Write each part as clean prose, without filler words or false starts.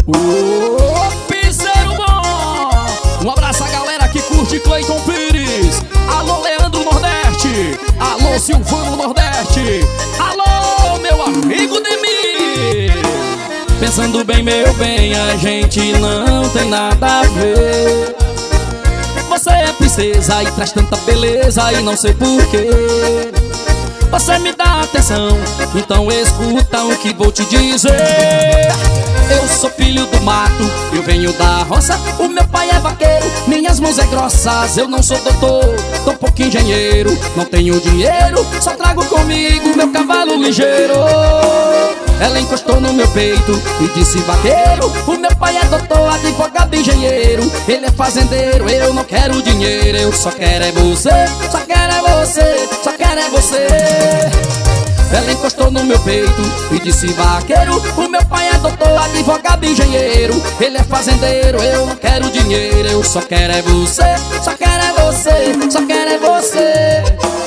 Ô, piseiro bom! Um abraço à galera que curte Cleiton Pires. Alô, Leandro Nordeste. Alô, Silvano Nordeste. Alô, meu amigo Demi. Pensando bem, meu bem, a gente não tem nada a ver. Você é princesa e traz tanta beleza e não sei porquê. Você me dá atenção, então escuta o que vou te dizer. Eu sou filho do mato, eu venho da roça. O meu pai é vaqueiro, minhas mãos é grossas. Eu não sou doutor, tô pouco engenheiro. Não tenho dinheiro, só trago comigo meu cavalo ligeiro. Ela encostou no meu peito e disse: vaqueiro, o meu pai é doutor, advogado, engenheiro. Ele é fazendeiro, eu não quero dinheiro. Eu só quero é você, só quero é você, só quero é você. Ela encostou no meu peito e disse: vaqueiro, o meu pai é doutor, advogado, engenheiro. Ele é fazendeiro, eu não quero dinheiro. Eu só quero é você, só quero é você, só quero é você.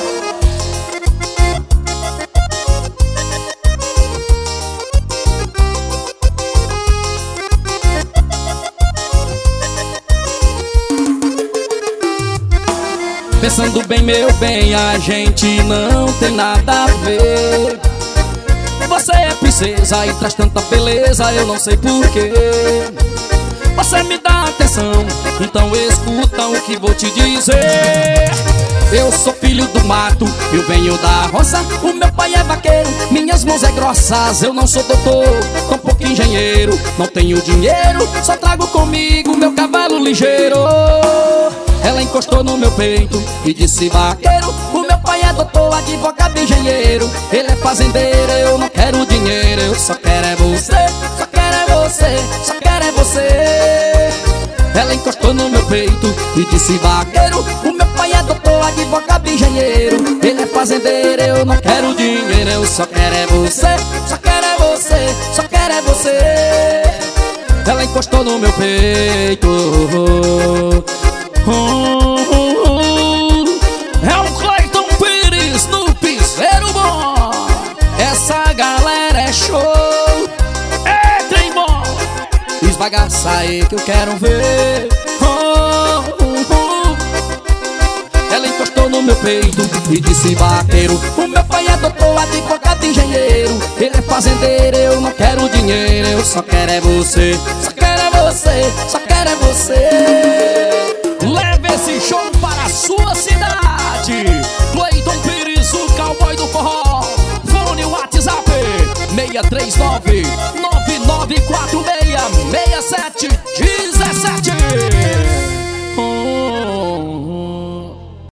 Pensando bem, meu bem, a gente não tem nada a ver. Você é princesa e traz tanta beleza, eu não sei porquê. Você me dá atenção, então escuta o que vou te dizer. Eu sou filho do mato, eu venho da roça. O meu pai é vaqueiro, minhas mãos é grossas. Eu não sou doutor, tô pouco engenheiro. Não tenho dinheiro, só trago comigo meu cavalo ligeiro. Ela encostou no meu peito e disse: vaqueiro, o meu pai é doutor, advogado, engenheiro. Ele é fazendeiro, eu não quero dinheiro. Eu só quero é você, só quero é você, só quero é você. Ela encostou no meu peito e disse: vaqueiro, o meu pai é doutor, advogado, engenheiro. Ele é fazendeiro, eu não quero dinheiro. Eu só quero é você, só quero é você, só quero é você. Ela encostou no meu peito. É o Cleiton Pires no piseiro bom. Essa galera é show. É trem bom. Esbagaça aí que eu quero ver. Ela encostou no meu peito e disse: vaqueiro, o meu pai é doutor, advogado, engenheiro. Ele é fazendeiro, eu não quero dinheiro. Eu só quero é você, só quero é você, só quero é você. Leve esse show para a sua cidade. Cleiton Pires, o cowboy do forró. Fone WhatsApp 639 9946